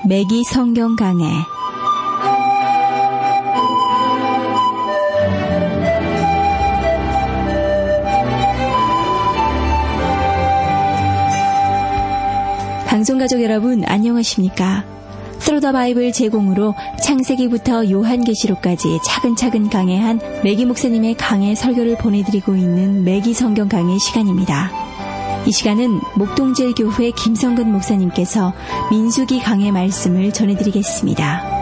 매기 성경 강해. 방송가족 여러분 안녕하십니까? 스로더 바이블 제공으로 창세기부터 요한계시록까지 차근차근 강해한 매기 목사님의 강해 설교를 보내드리고 있는 매기 성경 강해 시간입니다. 이 시간은 목동제일교회 김성근 목사님께서 민수기 강해 말씀을 전해드리겠습니다.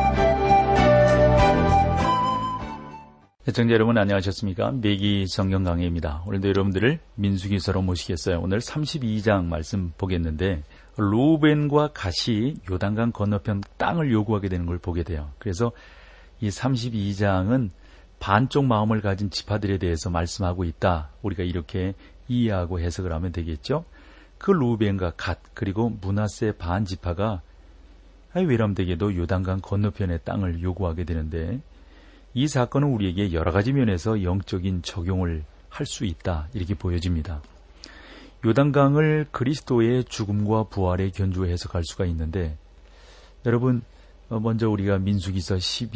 시청자 여러분 안녕하셨습니까? 매기 성경 강해입니다. 오늘도 여러분들을 민수기서로 모시겠어요. 오늘 32장 말씀 보겠는데 루벤과 갓이 요단강 건너편 땅을 요구하게 되는 걸 보게 돼요. 그래서 이 32장은 반쪽 마음을 가진 지파들에 대해서 말씀하고 있다. 우리가 이렇게 이해하고 해석을 하면 되겠죠. 그 루벤과 갓 그리고 므낫세 반 지파가 외람되게도 요단강 건너편의 땅을 요구하게 되는데 이 사건은 우리에게 여러 가지 면에서 영적인 적용을 할 수 있다. 이렇게 보여집니다. 요단강을 그리스도의 죽음과 부활에 견주어 해석할 수가 있는데 여러분 먼저 우리가 민수기서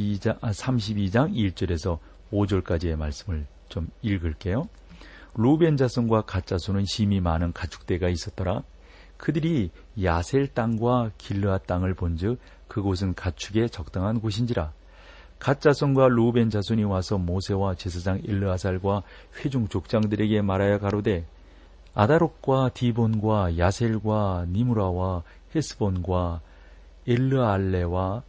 32장 1절에서 5절까지의 말씀을 좀 읽을게요. 루벤 자손과 갓 자손은 심히 많은 가축대가 있었더라. 그들이 야셀 땅과 길르앗 땅을 본즉 그곳은 가축에 적당한 곳인지라. 갓 자손과 루벤 자손이 와서 모세와 제사장 엘르아살과 회중 족장들에게 말하여 가로되 아다롯과 디본과 야셀과 니무라와 헤스본과 엘르알레와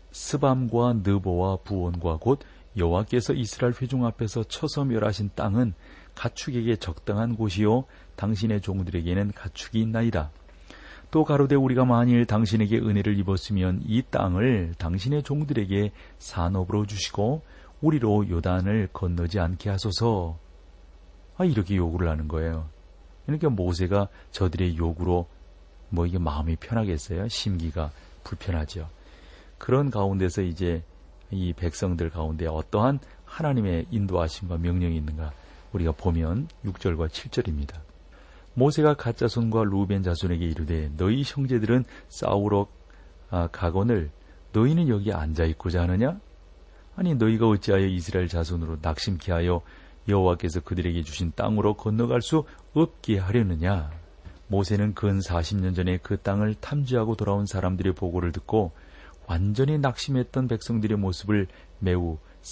스밤과 느보와 부온과 곧 여호와께서 이스라엘 회중 앞에서 쳐서 멸하신 땅은 가축에게 적당한 곳이요 당신의 종들에게는 가축이 있나이다. 또 가로되 우리가 만일 당신에게 은혜를 입었으면 이 땅을 당신의 종들에게 산업으로 주시고 우리로 요단을 건너지 않게 하소서. 이렇게 요구를 하는 거예요. 그러니까 모세가 저들의 요구로 이게 마음이 편하겠어요? 심기가 불편하죠. 그런 가운데서 이제 이 백성들 가운데 어떠한 하나님의 인도하심과 명령이 있는가 우리가 보면 6절과 7절입니다. 모세가 갓 자손과 루벤 자손에게 이르되 너희 형제들은 싸우러 가거늘 너희는 여기 앉아있고자 하느냐? 아니 너희가 어찌하여 이스라엘 자손으로 낙심케 하여 여호와께서 그들에게 주신 땅으로 건너갈 수 없게 하려느냐? 모세는 근 40년 전에 그 땅을 탐지하고 돌아온 사람들의 보고를 듣고 완전히 낙심했던 백성들의 모습을 매우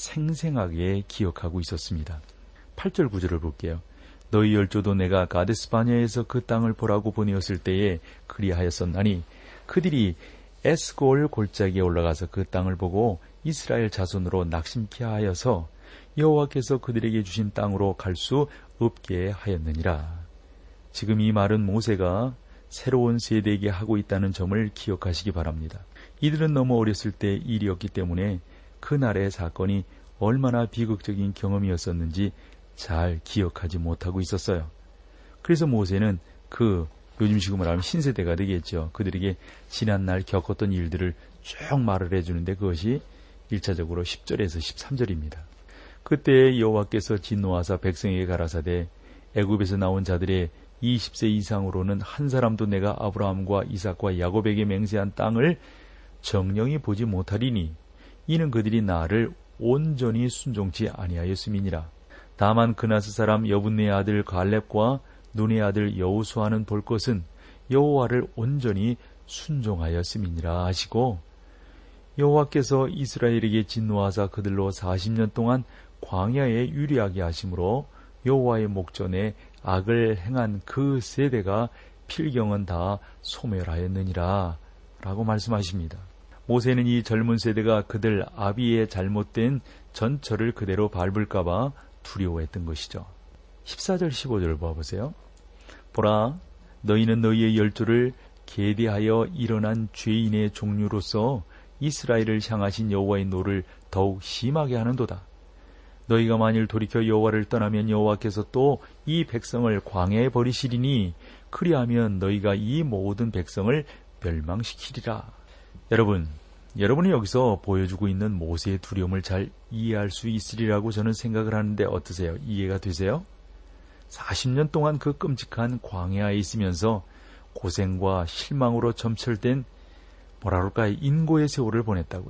생생하게 기억하고 있었습니다. 8절 9절을 볼게요. 너희 열조도 내가 가데스바냐에서 그 땅을 보라고 보내었을 때에 그리하였었나니 그들이 에스골 골짜기에 올라가서 그 땅을 보고 이스라엘 자손으로 낙심케 하여서 여호와께서 그들에게 주신 땅으로 갈 수 없게 하였느니라. 지금 이 말은 모세가 새로운 세대에게 하고 있다는 점을 기억하시기 바랍니다. 이들은 너무 어렸을 때 일이었기 때문에 그날의 사건이 얼마나 비극적인 경험이었었는지 잘 기억하지 못하고 있었어요. 그래서 모세는 요즘식으로 말하면 신세대가 되겠죠. 그들에게 지난날 겪었던 일들을 쭉 말을 해주는데 그것이 1차적으로 10절에서 13절입니다. 그때 여호와께서 진노하사 백성에게 가라사대 애굽에서 나온 자들의 20세 이상으로는 한 사람도 내가 아브라함과 이삭과 야곱에게 맹세한 땅을 정령이 보지 못하리니 이는 그들이 나를 온전히 순종치 아니하였음이니라. 다만 그나스 사람 여분네의 아들 갈렙과 눈의 아들 여호수아는 볼 것은 여호와를 온전히 순종하였음이니라 하시고 여호와께서 이스라엘에게 진노하사 그들로 40년 동안 광야에 유리하게 하심으로 여호와의 목전에 악을 행한 그 세대가 필경은 다 소멸하였느니라 라고 말씀하십니다. 모세는 이 젊은 세대가 그들 아비의 잘못된 전철을 그대로 밟을까봐 두려워했던 것이죠. 14절 15절을 봐보세요. 보라 너희는 너희의 열조를 계대하여 일어난 죄인의 종류로서 이스라엘을 향하신 여호와의 노를 더욱 심하게 하는도다. 너희가 만일 돌이켜 여호와를 떠나면 여호와께서 또 이 백성을 광야에 버리시리니 그리하면 너희가 이 모든 백성을 멸망시키리라. 여러분이 여기서 보여주고 있는 모세의 두려움을 잘 이해할 수 있으리라고 저는 생각을 하는데 어떠세요? 이해가 되세요? 40년 동안 그 끔찍한 광야에 있으면서 고생과 실망으로 점철된 뭐라 그럴까요? 인고의 세월을 보냈다고요.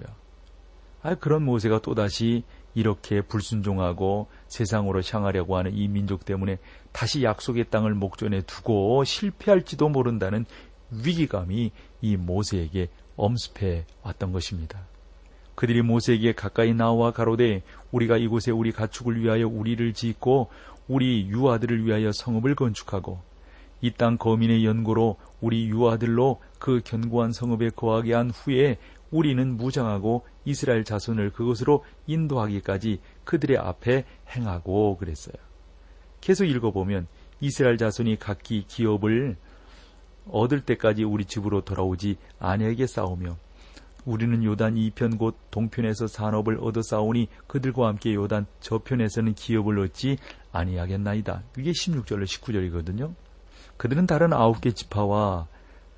그런 모세가 또다시 이렇게 불순종하고 세상으로 향하려고 하는 이 민족 때문에 다시 약속의 땅을 목전에 두고 실패할지도 모른다는 위기감이 이 모세에게 엄습해 왔던 것입니다. 그들이 모세에게 가까이 나와 가로되 우리가 이곳에 우리 가축을 위하여 우리를 짓고 우리 유아들을 위하여 성읍을 건축하고 이 땅 거민의 연고로 우리 유아들로 그 견고한 성읍에 거하게 한 후에 우리는 무장하고 이스라엘 자손을 그곳으로 인도하기까지 그들의 앞에 행하고 그랬어요. 계속 읽어보면 이스라엘 자손이 각기 기업을 얻을 때까지 우리 집으로 돌아오지 아니하게 싸우며 우리는 요단 이편 곧 동편에서 산업을 얻어 싸우니 그들과 함께 요단 저편에서는 기업을 얻지 아니하겠나이다. 이게 16절로 19절이거든요. 그들은 다른 9개 지파와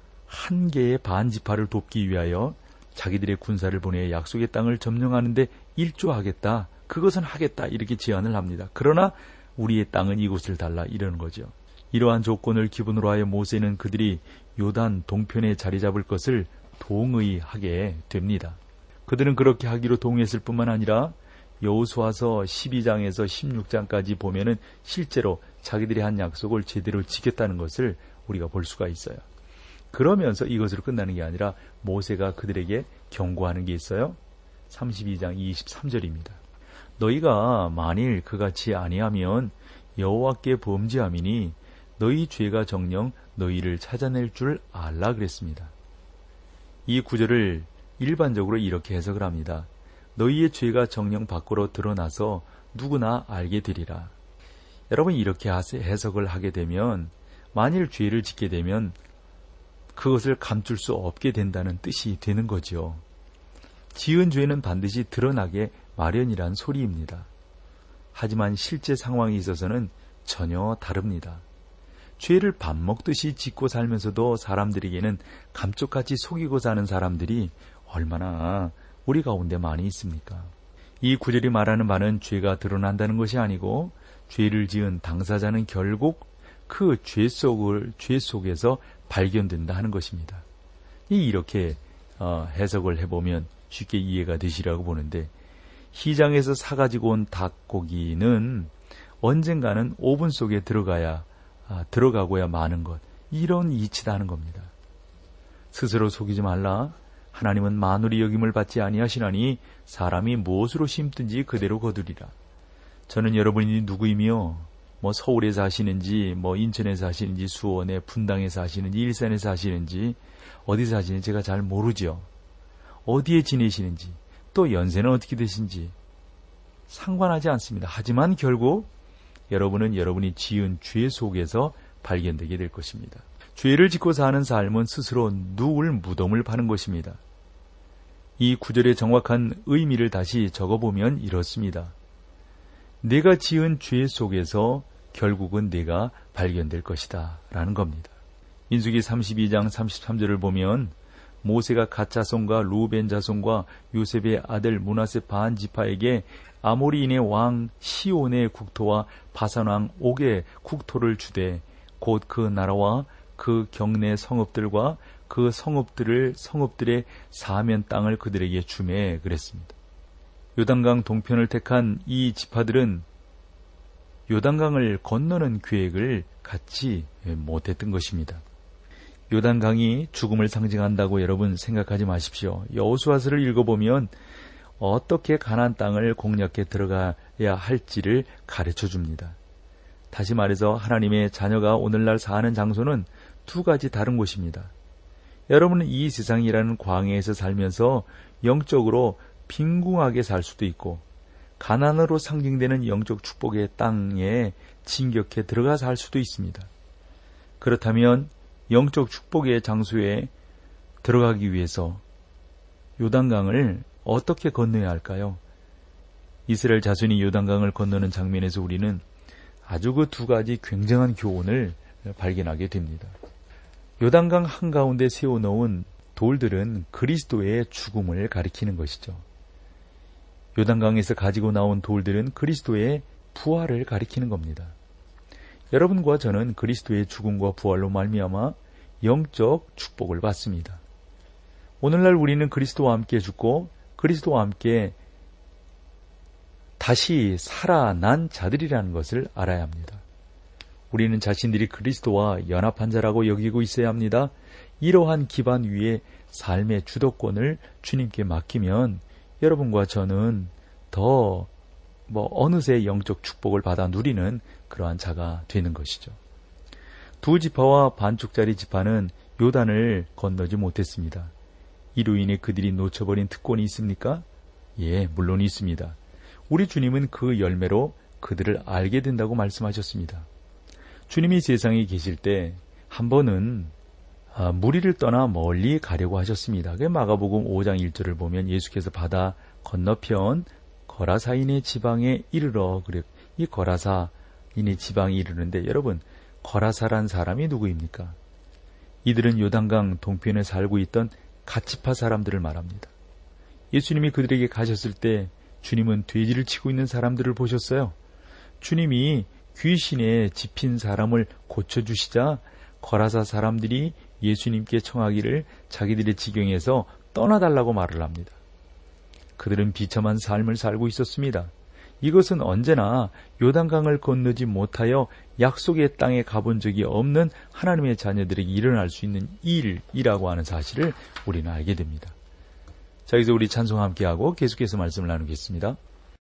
1개의 반 지파를 돕기 위하여 자기들의 군사를 보내 약속의 땅을 점령하는데 일조하겠다. 그것은 하겠다. 이렇게 제안을 합니다. 그러나 우리의 땅은 이곳을 달라 이러는 거죠. 이러한 조건을 기본으로 하여 모세는 그들이 요단 동편에 자리 잡을 것을 동의하게 됩니다. 그들은 그렇게 하기로 동의했을 뿐만 아니라 여호수아서 12장에서 16장까지 보면은 실제로 자기들이 한 약속을 제대로 지켰다는 것을 우리가 볼 수가 있어요. 그러면서 이것으로 끝나는 게 아니라 모세가 그들에게 경고하는 게 있어요. 32장 23절입니다. 너희가 만일 그같이 아니하면 여호와께 범죄함이니 너희 죄가 정녕 너희를 찾아낼 줄 알라 그랬습니다. 이 구절을 일반적으로 이렇게 해석을 합니다. 너희의 죄가 정녕 밖으로 드러나서 누구나 알게 되리라. 여러분 이렇게 해석을 하게 되면 만일 죄를 짓게 되면 그것을 감출 수 없게 된다는 뜻이 되는 거죠. 지은 죄는 반드시 드러나게 마련이란 소리입니다. 하지만 실제 상황에 있어서는 전혀 다릅니다. 죄를 밥 먹듯이 짓고 살면서도 사람들에게는 감쪽같이 속이고 사는 사람들이 얼마나 우리 가운데 많이 있습니까? 이 구절이 말하는 바는 죄가 드러난다는 것이 아니고 죄를 지은 당사자는 결국 그 죄 속에서 발견된다 하는 것입니다. 이렇게 해석을 해보면 쉽게 이해가 되시라고 보는데 시장에서 사가지고 온 닭고기는 언젠가는 오븐 속에 들어가고야 마는 것, 이런 이치다 하는 겁니다. 스스로 속이지 말라. 하나님은 만울이 여김을 받지 아니하시나니 사람이 무엇으로 심든지 그대로 거두리라. 저는 여러분이 누구이며 서울에 사시는지 인천에 사시는지 수원에 분당에 사시는지 일산에 사시는지 어디 사시는지 제가 잘 모르죠. 어디에 지내시는지 또 연세는 어떻게 되신지 상관하지 않습니다. 하지만 결국 여러분은 여러분이 지은 죄 속에서 발견되게 될 것입니다. 죄를 짓고 사는 삶은 스스로 누울 무덤을 파는 것입니다. 이 구절의 정확한 의미를 다시 적어보면 이렇습니다. 내가 지은 죄 속에서 결국은 내가 발견될 것이다 라는 겁니다. 민수기 32장 33절을 보면 모세가 갓 자손과 루벤 자손과 요셉의 아들 므낫세 반 지파에게 아모리인의 왕 시온의 국토와 바산 왕 옥의 국토를 주되 곧 그 나라와 그 경내 성읍들과 그 성읍들의 사면 땅을 그들에게 주매 그랬습니다. 요단강 동편을 택한 이 지파들은 요단강을 건너는 계획을 갖지 못했던 것입니다. 요단강이 죽음을 상징한다고 여러분 생각하지 마십시오. 여호수아서를 읽어보면 어떻게 가나안 땅을 공략해 들어가야 할지를 가르쳐줍니다. 다시 말해서 하나님의 자녀가 오늘날 사는 장소는 두 가지 다른 곳입니다. 여러분은 이 세상이라는 광야에서 살면서 영적으로 빈궁하게 살 수도 있고 가나안으로 상징되는 영적 축복의 땅에 진격해 들어가 살 수도 있습니다. 그렇다면 영적 축복의 장소에 들어가기 위해서 요단강을 어떻게 건너야 할까요? 이스라엘 자손이 요단강을 건너는 장면에서 우리는 아주 그 두 가지 굉장한 교훈을 발견하게 됩니다. 요단강 한가운데 세워놓은 돌들은 그리스도의 죽음을 가리키는 것이죠. 요단강에서 가지고 나온 돌들은 그리스도의 부활을 가리키는 겁니다. 여러분과 저는 그리스도의 죽음과 부활로 말미암아 영적 축복을 받습니다. 오늘날 우리는 그리스도와 함께 죽고 그리스도와 함께 다시 살아난 자들이라는 것을 알아야 합니다. 우리는 자신들이 그리스도와 연합한 자라고 여기고 있어야 합니다. 이러한 기반 위에 삶의 주도권을 주님께 맡기면 여러분과 저는 더 어느새 영적 축복을 받아 누리는 그러한 자가 되는 것이죠. 두 지파와 반쪽짜리 지파는 요단을 건너지 못했습니다. 이로 인해 그들이 놓쳐버린 특권이 있습니까? 예, 물론 있습니다. 우리 주님은 그 열매로 그들을 알게 된다고 말씀하셨습니다. 주님이 세상에 계실 때 한 번은 무리를 떠나 멀리 가려고 하셨습니다. 마가복음 5장 1절을 보면 예수께서 바다 건너편 거라사인의 지방에 이르러 그래. 이 거라사인의 지방에 이르는데 여러분, 거라사란 사람이 누구입니까? 이들은 요단강 동편에 살고 있던 갓지파 사람들을 말합니다. 예수님이 그들에게 가셨을 때 주님은 돼지를 치고 있는 사람들을 보셨어요. 주님이 귀신에 집힌 사람을 고쳐주시자 거라사 사람들이 예수님께 청하기를 자기들의 지경에서 떠나달라고 말을 합니다. 그들은 비참한 삶을 살고 있었습니다. 이것은 언제나 요단강을 건너지 못하여 약속의 땅에 가본 적이 없는 하나님의 자녀들에게 일어날 수 있는 일이라고 하는 사실을 우리는 알게 됩니다. 자, 여기서 우리 찬송 함께하고 계속해서 말씀을 나누겠습니다.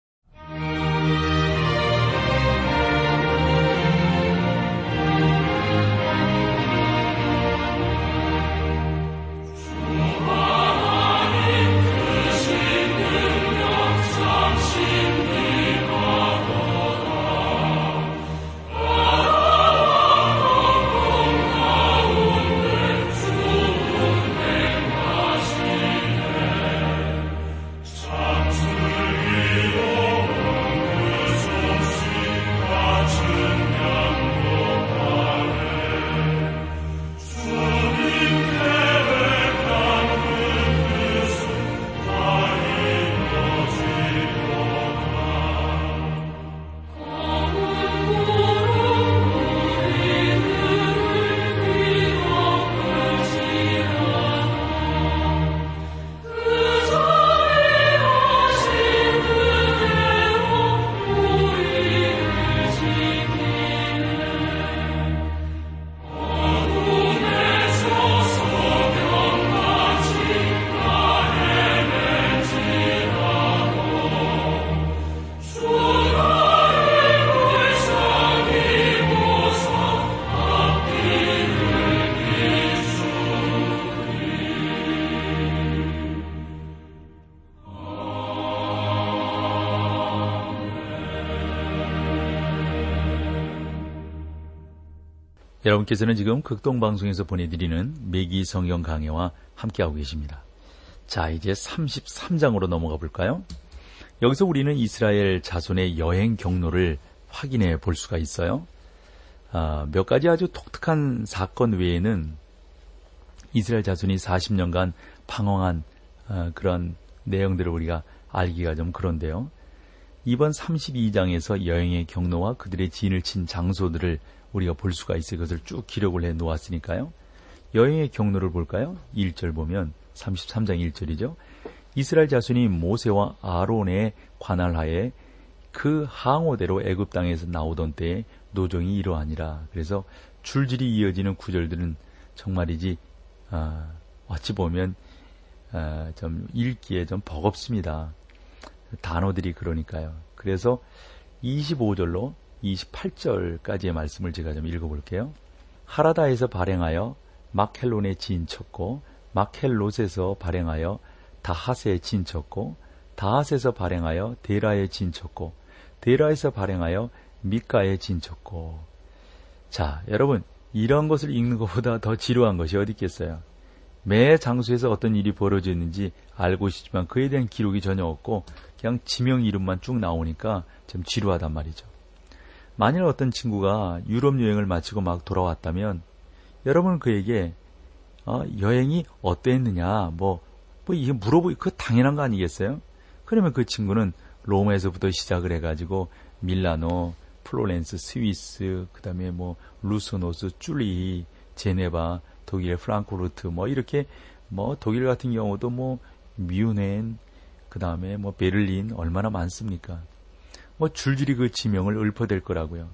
여러분께서는 지금 극동방송에서 보내드리는 매기 성경 강해와 함께하고 계십니다. 자, 이제 33장으로 넘어가 볼까요? 여기서 우리는 이스라엘 자손의 여행 경로를 확인해 볼 수가 있어요. 몇 가지 아주 독특한 사건 외에는 이스라엘 자손이 40년간 방황한 그런 내용들을 우리가 알기가 좀 그런데요. 이번 32장에서 여행의 경로와 그들의 진을 친 장소들을 우리가 볼 수가 있어요. 그것을 쭉 기록을 해 놓았으니까요. 여행의 경로를 볼까요? 1절 보면 33장 1절이죠. 이스라엘 자손이 모세와 아론의 관할하에 그 항오대로 애굽 땅에서 나오던 때에 노정이 이러하니라. 그래서 줄줄이 이어지는 구절들은 정말이지 어찌 보면 좀 읽기에 좀 버겁습니다. 단어들이 그러니까요. 그래서 25절로 28절까지의 말씀을 제가 좀 읽어볼게요. 하라다에서 발행하여 막헬론에 진쳤고 막헬롯에서 발행하여 다핫에 진쳤고 다핫에서 발행하여 데라에 진쳤고 데라에서 발행하여 미가에 진쳤고. 자, 여러분, 이런 것을 읽는 것보다 더 지루한 것이 어디 있겠어요? 매 장소에서 어떤 일이 벌어졌는지 알고 싶지만 그에 대한 기록이 전혀 없고 그냥 지명 이름만 쭉 나오니까 좀 지루하단 말이죠. 만일 어떤 친구가 유럽 여행을 마치고 막 돌아왔다면 여러분은 그에게 여행이 어땠느냐 이게 물어보기 그거 당연한 거 아니겠어요? 그러면 그 친구는 로마에서부터 시작을 해가지고 밀라노, 플로렌스, 스위스, 그 다음에 루소노스, 쭈리, 제네바, 독일의 프랑크푸르트 이렇게 독일 같은 경우도 뮌헨, 그 다음에 베를린 얼마나 많습니까? 줄줄이 그 지명을 읊어댈 거라고요.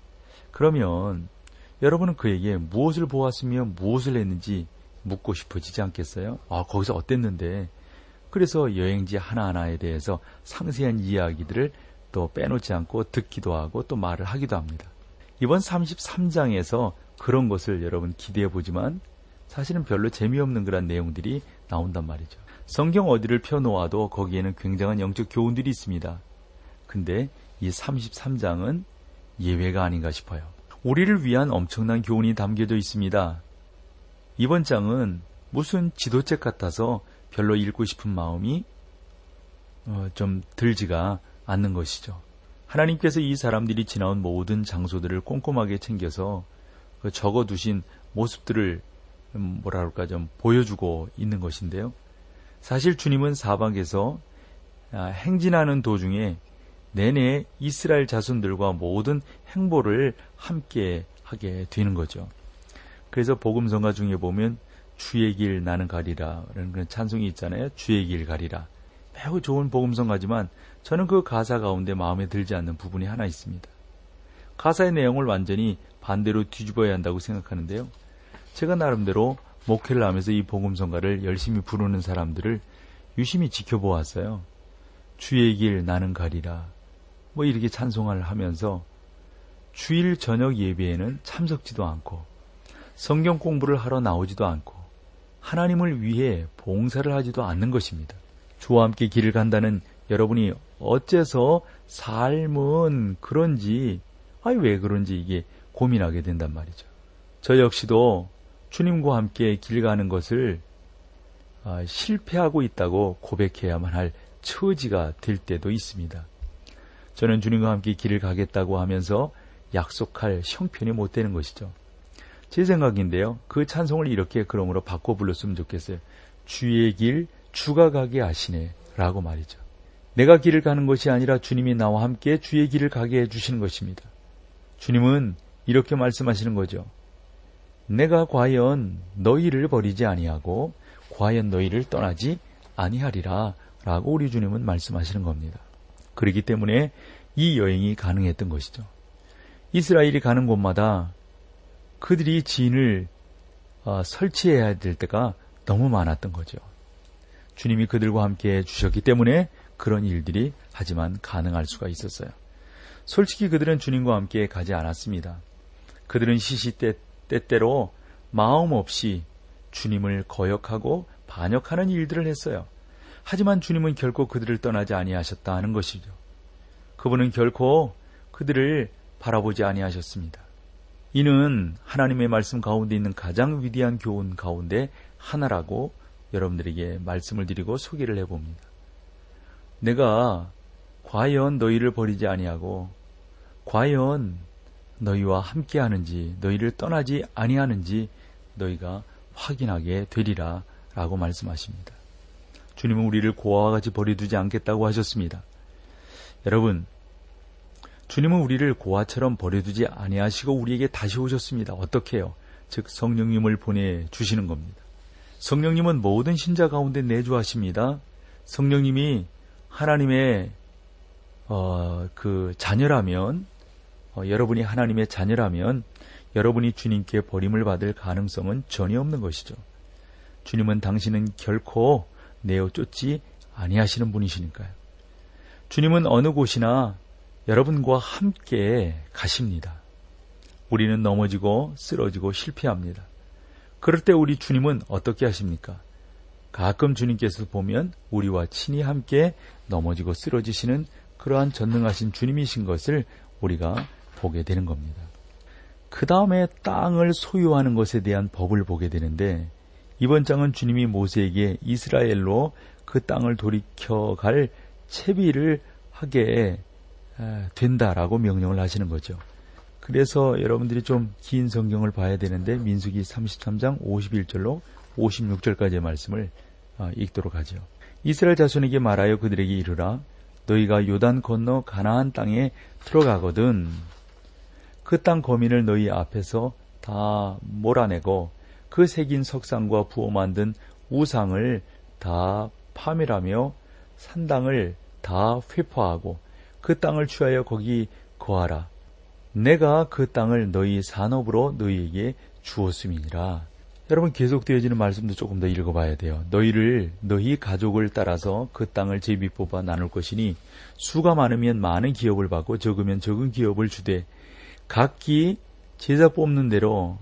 그러면 여러분은 그에게 무엇을 보았으며 무엇을 했는지 묻고 싶어지지 않겠어요? 거기서 어땠는데? 그래서 여행지 하나하나에 대해서 상세한 이야기들을 또 빼놓지 않고 듣기도 하고 또 말을 하기도 합니다. 이번 33장에서 그런 것을 여러분 기대해 보지만 사실은 별로 재미없는 그런 내용들이 나온단 말이죠. 성경 어디를 펴놓아도 거기에는 굉장한 영적 교훈들이 있습니다. 근데 이 33장은 예외가 아닌가 싶어요. 우리를 위한 엄청난 교훈이 담겨져 있습니다. 이번 장은 무슨 지도책 같아서 별로 읽고 싶은 마음이 좀 들지가 않는 것이죠. 하나님께서 이 사람들이 지나온 모든 장소들을 꼼꼼하게 챙겨서 적어두신 모습들을 좀 보여주고 있는 것인데요. 사실 주님은 사박에서 행진하는 도중에 내내 이스라엘 자손들과 모든 행보를 함께 하게 되는 거죠. 그래서 복음성가 중에 보면 주의 길 나는 가리라 라는 그런 찬송이 있잖아요. 주의 길 가리라. 매우 좋은 복음성가지만 저는 그 가사 가운데 마음에 들지 않는 부분이 하나 있습니다. 가사의 내용을 완전히 반대로 뒤집어야 한다고 생각하는데요. 제가 나름대로 목회를 하면서 이 복음성가를 열심히 부르는 사람들을 유심히 지켜보았어요. 주의 길 나는 가리라. 이렇게 찬송을 하면서 주일 저녁 예배에는 참석지도 않고 성경 공부를 하러 나오지도 않고 하나님을 위해 봉사를 하지도 않는 것입니다. 주와 함께 길을 간다는 여러분이 어째서 삶은 그런지, 왜 그런지 이게 고민하게 된단 말이죠. 저 역시도 주님과 함께 길 가는 것을 실패하고 있다고 고백해야만 할 처지가 될 때도 있습니다. 저는 주님과 함께 길을 가겠다고 하면서 약속할 형편이 못 되는 것이죠. 제 생각인데요. 그 찬송을 이렇게 그러므로 바꿔 불렀으면 좋겠어요. 주의 길 주가 가게 하시네 라고 말이죠. 내가 길을 가는 것이 아니라 주님이 나와 함께 주의 길을 가게 해주시는 것입니다. 주님은 이렇게 말씀하시는 거죠. 내가 과연 너희를 버리지 아니하고 과연 너희를 떠나지 아니하리라 라고 우리 주님은 말씀하시는 겁니다. 그렇기 때문에 이 여행이 가능했던 것이죠. 이스라엘이 가는 곳마다 그들이 진을 설치해야 될 때가 너무 많았던 거죠. 주님이 그들과 함께 해주셨기 때문에 그런 일들이 하지만 가능할 수가 있었어요. 솔직히 그들은 주님과 함께 가지 않았습니다. 그들은 시시때때로 마음 없이 주님을 거역하고 반역하는 일들을 했어요. 하지만 주님은 결코 그들을 떠나지 아니하셨다 하는 것이죠. 그분은 결코 그들을 바라보지 아니하셨습니다. 이는 하나님의 말씀 가운데 있는 가장 위대한 교훈 가운데 하나라고 여러분들에게 말씀을 드리고 소개를 해봅니다. 내가 과연 너희를 버리지 아니하고 과연 너희와 함께하는지 너희를 떠나지 아니하는지 너희가 확인하게 되리라 라고 말씀하십니다. 주님은 우리를 고아와 같이 버려두지 않겠다고 하셨습니다. 여러분, 주님은 우리를 고아처럼 버려두지 아니하시고 우리에게 다시 오셨습니다. 어떻게 해요? 즉 성령님을 보내주시는 겁니다. 성령님은 모든 신자 가운데 내주하십니다. 성령님이 하나님의 그 자녀라면 여러분이 하나님의 자녀라면 여러분이 주님께 버림을 받을 가능성은 전혀 없는 것이죠. 주님은 당신은 결코 내어 쫓지 아니하시는 분이시니까요. 주님은 어느 곳이나 여러분과 함께 가십니다. 우리는 넘어지고 쓰러지고 실패합니다. 그럴 때 우리 주님은 어떻게 하십니까? 가끔 주님께서 보면 우리와 친히 함께 넘어지고 쓰러지시는 그러한 전능하신 주님이신 것을 우리가 보게 되는 겁니다. 그 다음에 땅을 소유하는 것에 대한 법을 보게 되는데 이번 장은 주님이 모세에게 이스라엘로 그 땅을 돌이켜갈 채비를 하게 된다라고 명령을 하시는 거죠. 그래서 여러분들이 좀 긴 성경을 봐야 되는데 민수기 33장 51절로 56절까지의 말씀을 읽도록 하죠. 이스라엘 자손에게 말하여 그들에게 이르라 너희가 요단 건너 가나안 땅에 들어가거든 그 땅 거민을 너희 앞에서 다 몰아내고 그 새긴 석상과 부어 만든 우상을 다 파멸하며 산 땅을 다 회포하고 그 땅을 취하여 거기 거하라. 내가 그 땅을 너희 산업으로 너희에게 주었음이니라. 여러분, 계속되어지는 말씀도 조금 더 읽어봐야 돼요. 너희 가족을 따라서 그 땅을 제비 뽑아 나눌 것이니 수가 많으면 많은 기업을 받고 적으면 적은 기업을 주되 각기 제자 뽑는 대로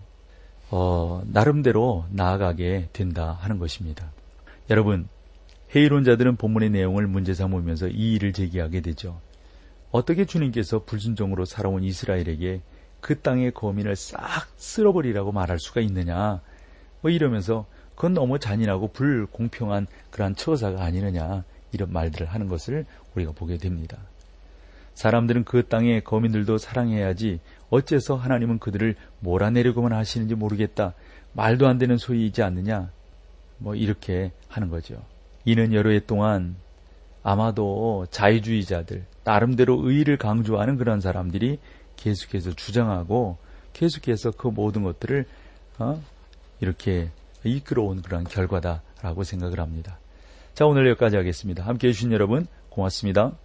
나름대로 나아가게 된다 하는 것입니다. 여러분, 회의론자들은 본문의 내용을 문제 삼으면서 이 일을 제기하게 되죠. 어떻게 주님께서 불순종으로 살아온 이스라엘에게 그 땅의 거민을 싹 쓸어버리라고 말할 수가 있느냐, 이러면서 그건 너무 잔인하고 불공평한 그러한 처사가 아니느냐, 이런 말들을 하는 것을 우리가 보게 됩니다. 사람들은 그 땅의 거민들도 사랑해야지 어째서 하나님은 그들을 몰아내려고만 하시는지 모르겠다, 말도 안 되는 소리이지 않느냐, 이렇게 하는 거죠. 이는 여러 해 동안 아마도 자유주의자들, 나름대로 의의를 강조하는 그런 사람들이 계속해서 주장하고 계속해서 그 모든 것들을 이렇게 이끌어온 그런 결과다라고 생각을 합니다. 자, 오늘 여기까지 하겠습니다. 함께해 주신 여러분 고맙습니다.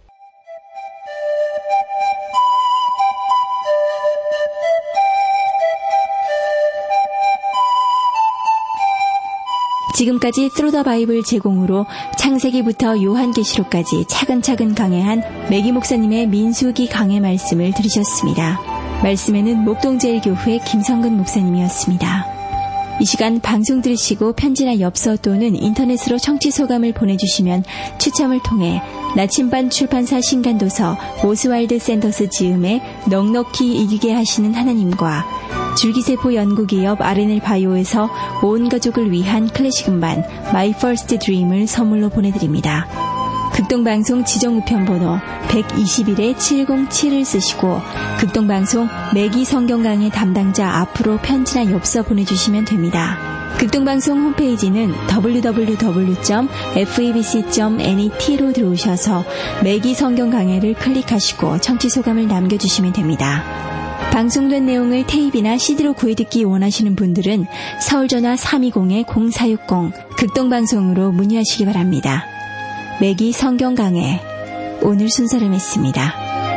지금까지 Through the Bible 제공으로 창세기부터 요한계시록까지 차근차근 강해한 매기 목사님의 민수기 강해 말씀을 들으셨습니다. 말씀에는 목동제일교회 김성근 목사님이었습니다. 이 시간 방송 들으시고 편지나 엽서 또는 인터넷으로 청취 소감을 보내주시면 추첨을 통해 나침반 출판사 신간도서 오스왈드 샌더스 지음의 넉넉히 이기게 하시는 하나님과 줄기세포 연구기업 R&L 바이오에서 온 가족을 위한 클래식 음반 My First Dream을 선물로 보내드립니다. 극동방송 지정우편번호 121-707을 쓰시고 극동방송 매기 성경강의 담당자 앞으로 편지나 엽서 보내주시면 됩니다. 극동방송 홈페이지는 www.febc.net로 들어오셔서 매기 성경강해를 클릭하시고 청취소감을 남겨주시면 됩니다. 방송된 내용을 테이프나 CD로 구해듣기 원하시는 분들은 서울전화 320-0460 극동방송으로 문의하시기 바랍니다. 매기 성경강해 오늘 순서를 맺습니다.